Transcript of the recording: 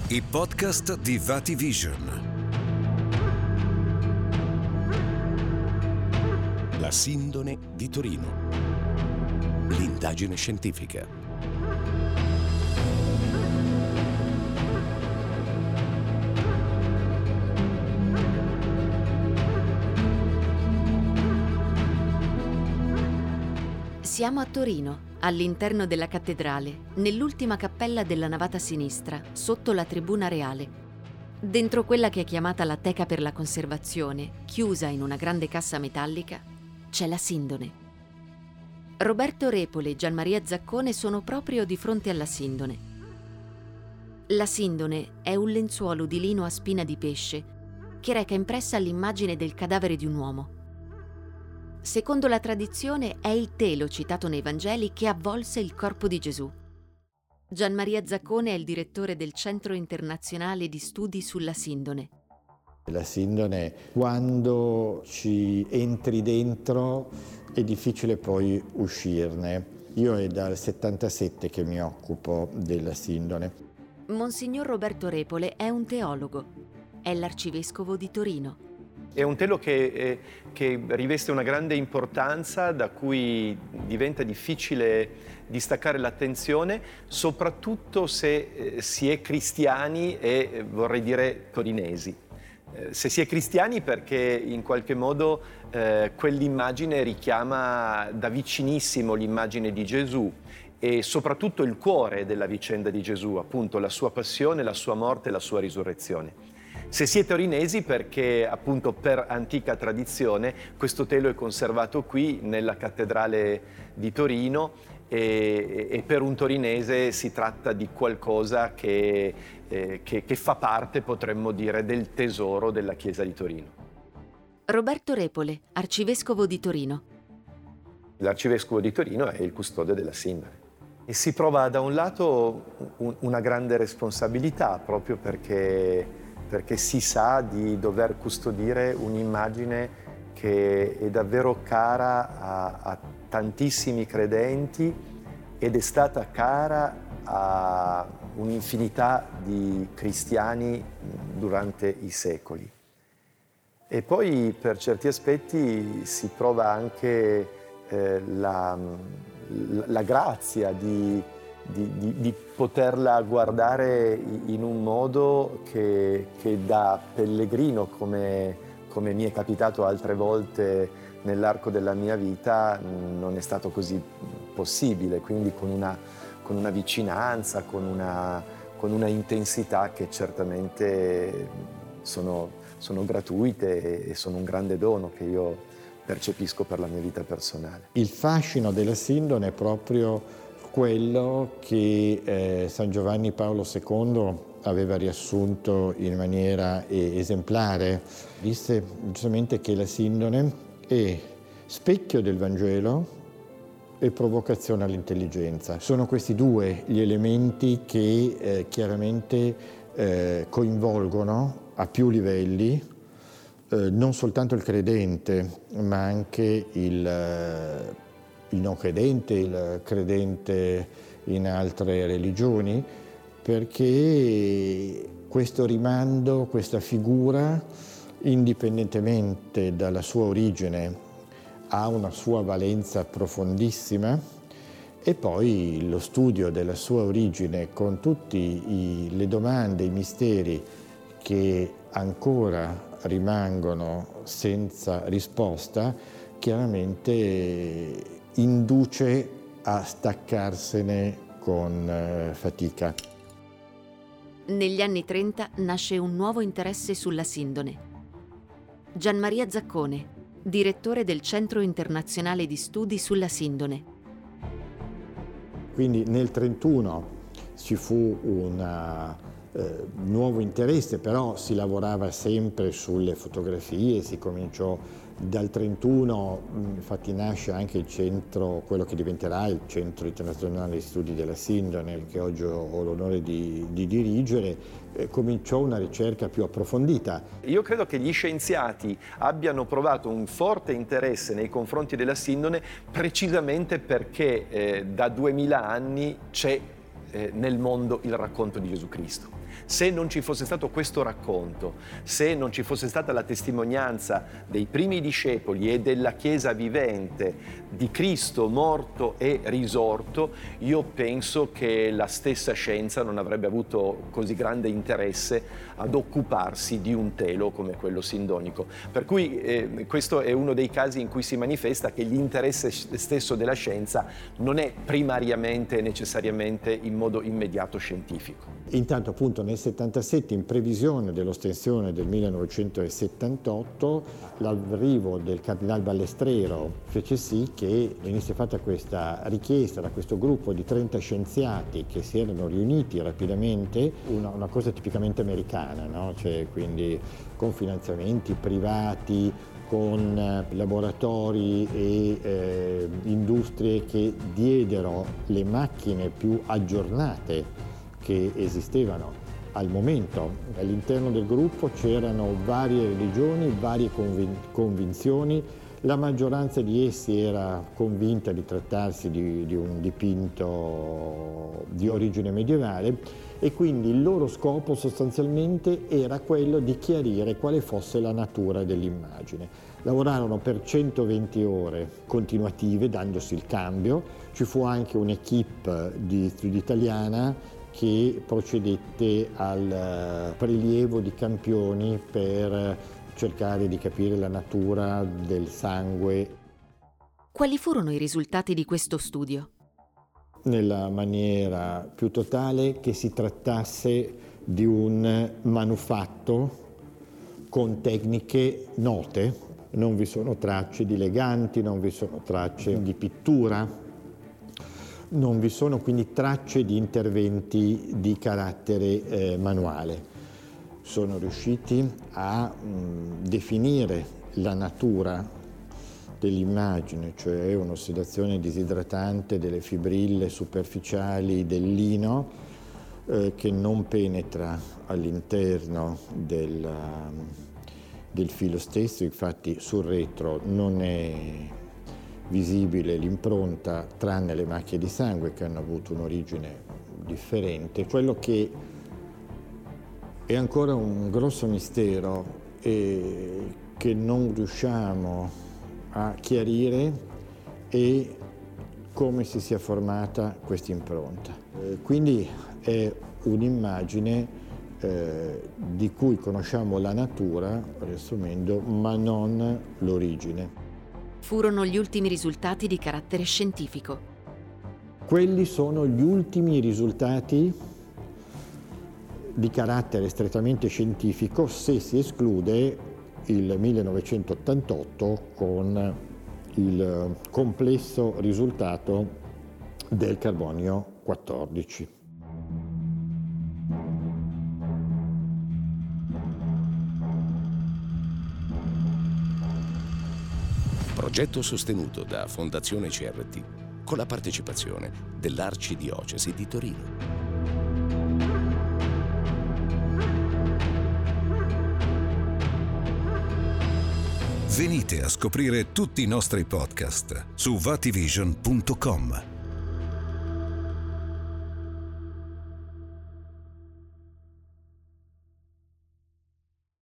I podcast di VatiVision. La sindone di Torino. L'indagine scientifica. Siamo a Torino, all'interno della cattedrale, nell'ultima cappella della navata sinistra, sotto la tribuna reale. Dentro quella che è chiamata la teca per la conservazione, chiusa in una grande cassa metallica, c'è la sindone. Roberto Repole e Gianmaria Zaccone sono proprio di fronte alla sindone. La sindone è un lenzuolo di lino a spina di pesce che reca impressa l'immagine del cadavere di un uomo. Secondo la tradizione è il telo citato nei Vangeli che avvolse il corpo di Gesù. Gianmaria Zaccone è il direttore del Centro Internazionale di Studi sulla Sindone. La sindone, quando ci entri dentro, è difficile poi uscirne. Io è dal 77 che mi occupo della sindone. Monsignor Roberto Repole è un teologo. È l'arcivescovo di Torino. È un telo che riveste una grande importanza, da cui diventa difficile distaccare l'attenzione, soprattutto se si è cristiani e vorrei dire torinesi. Se si è cristiani perché in qualche modo quell'immagine richiama da vicinissimo l'immagine di Gesù e soprattutto il cuore della vicenda di Gesù, appunto la sua passione, la sua morte e la sua risurrezione. Se si è torinesi perché appunto per antica tradizione questo telo è conservato qui nella cattedrale di Torino e per un torinese si tratta di qualcosa che fa parte, potremmo dire, del tesoro della Chiesa di Torino. Roberto Repole, arcivescovo di Torino. L'arcivescovo di Torino è il custode della sindone e si prova da un lato una grande responsabilità proprio perché si sa di dover custodire un'immagine che è davvero cara a tantissimi credenti ed è stata cara a un'infinità di cristiani durante i secoli. E poi per certi aspetti si prova anche la grazia di poterla guardare in un modo che da pellegrino, come mi è capitato altre volte nell'arco della mia vita, non è stato così possibile, quindi con una vicinanza, con una intensità che certamente sono gratuite e sono un grande dono che io percepisco per la mia vita personale. Il fascino della sindone è proprio quello che San Giovanni Paolo II aveva riassunto in maniera esemplare. Disse giustamente che la sindone è specchio del Vangelo e provocazione all'intelligenza. Sono questi due gli elementi che chiaramente coinvolgono a più livelli non soltanto il credente, ma anche il non credente, il credente in altre religioni, perché questo rimando, questa figura, indipendentemente dalla sua origine, ha una sua valenza profondissima e poi lo studio della sua origine con tutte le domande, i misteri che ancora rimangono senza risposta, chiaramente induce a staccarsene con fatica. Negli anni 30 nasce un nuovo interesse sulla sindone. Gianmaria Zaccone, direttore del Centro Internazionale di Studi sulla Sindone. Quindi nel 1931 ci fu un nuovo interesse, però si lavorava sempre sulle fotografie, si cominciò dal 1931, infatti nasce anche il centro, quello che diventerà il Centro Internazionale di Studi della Sindone, che oggi ho l'onore di dirigere, cominciò una ricerca più approfondita. Io credo che gli scienziati abbiano provato un forte interesse nei confronti della sindone precisamente perché da 2000 anni c'è nel mondo il racconto di Gesù Cristo. Se non ci fosse stato questo racconto, se non ci fosse stata la testimonianza dei primi discepoli e della Chiesa vivente di Cristo morto e risorto, io penso che la stessa scienza non avrebbe avuto così grande interesse ad occuparsi di un telo come quello sindonico. Per cui questo è uno dei casi in cui si manifesta che l'interesse stesso della scienza non è primariamente e necessariamente in modo immediato scientifico. Intanto appunto nel 77, in previsione dell'ostensione del 1978, l'arrivo del Cardinal Ballestrero fece sì che venisse fatta questa richiesta da questo gruppo di 30 scienziati che si erano riuniti rapidamente, una cosa tipicamente americana, no? Cioè, quindi con finanziamenti privati, con laboratori e industrie che diedero le macchine più aggiornate che esistevano al momento. All'interno del gruppo c'erano varie religioni, varie convinzioni. La maggioranza di essi era convinta di trattarsi di un dipinto di origine medievale e quindi il loro scopo sostanzialmente era quello di chiarire quale fosse la natura dell'immagine. Lavorarono per 120 ore continuative dandosi il cambio. Ci fu anche un'equipe di studi italiana che procedette al prelievo di campioni per cercare di capire la natura del sangue. Quali furono i risultati di questo studio? Nella maniera più totale che si trattasse di un manufatto con tecniche note. Non vi sono tracce di leganti, non vi sono tracce di pittura, non vi sono quindi tracce di interventi di carattere manuale. Sono riusciti a definire la natura dell'immagine, cioè un'ossidazione disidratante delle fibrille superficiali del lino che non penetra all'interno del filo stesso. Infatti sul retro non è visibile l'impronta, tranne le macchie di sangue che hanno avuto un'origine differente. Quello che è ancora un grosso mistero e che non riusciamo a chiarire è come si sia formata questa impronta. Quindi è un'immagine di cui conosciamo la natura, riassumendo, ma non l'origine. Furono gli ultimi risultati di carattere scientifico. Quelli sono gli ultimi risultati di carattere strettamente scientifico se si esclude il 1988 con il complesso risultato del carbonio 14. Progetto sostenuto da Fondazione CRT con la partecipazione dell'Arcidiocesi di Torino. Venite a scoprire tutti i nostri podcast su vativision.com.